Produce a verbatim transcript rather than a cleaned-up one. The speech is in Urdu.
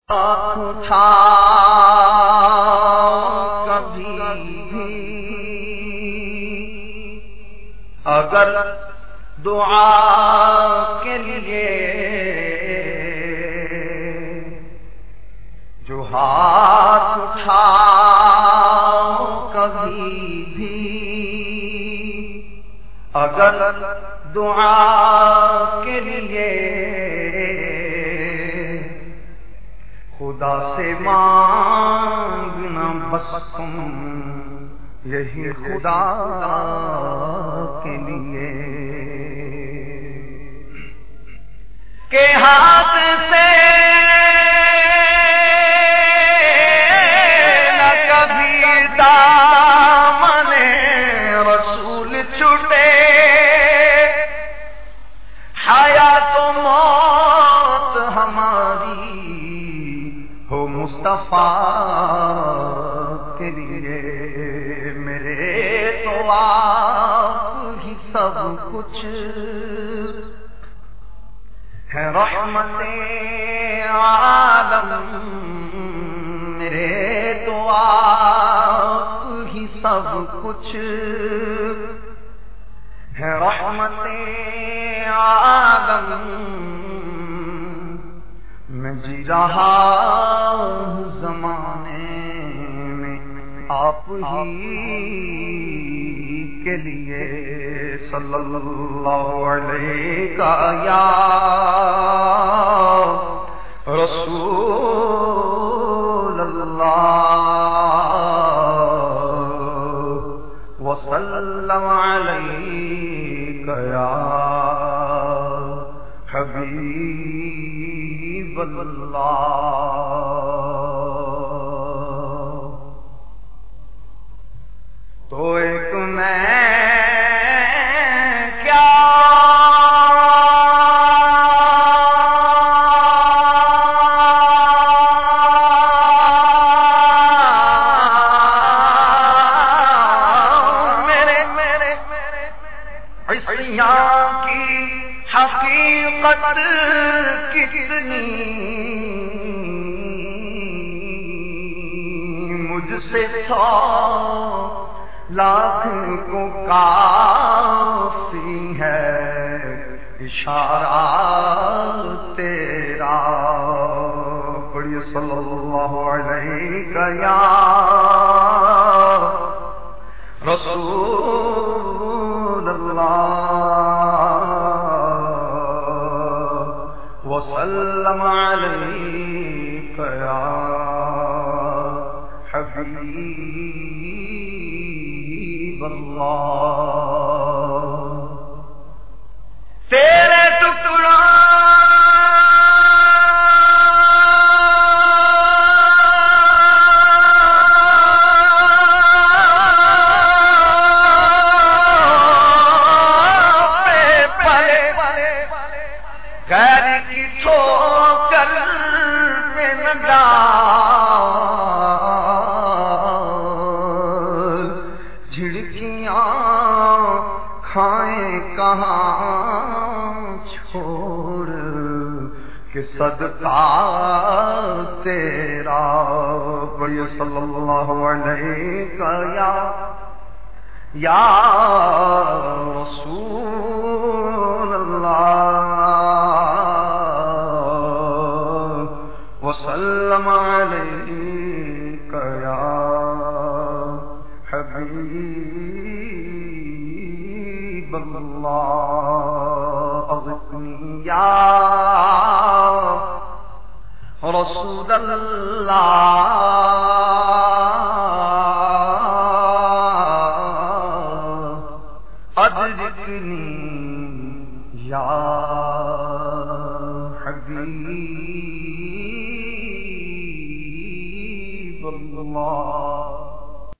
تھا کبھی بھی اگر دعا کے لیے جو ہاتھ اٹھا کبھی بھی اگر دعا کے لیے خدا سے مانگنا بس تم یہی خدا کے لیے کہ ہاتھ سے نہ کبھی دامن رسول چھوٹے حیات و موت ہماری ہو مصطفیٰ کے لیے میرے تو آپ ہی سب کچھ ہے رحمت عالم میرے تو آپ ہی سب کچھ ہے رحمت عالم میں جی رہا ہوں زمانے میں آپ ہی کے لیے صلی اللہ علیہ یا رسول اللہ وسلم علیہ یا حبیب اللہ تو ایک میں کیا میرے میرے عصیاں کی حقیقت کتنی مجھ سے سو لاکھ کو کافی ہے اشارہ تیرا پڑھیے صلی اللہ علیہ یا رسول اللہ وسلم علیہ یا حبیب اللہ تیرے ٹکڑا غیر کی ٹھوکر پہ نہ ڈال جھڑکیاں کھائیں کہاں چھوڑ کہ صدقہ تیرا پڑھیے صلی اللہ علیہ یا یا رسول اللہ وسلم علیک یا حبیب اللہ اغثنی یا رسول اللہ ادرکنی یا حبیب اللہ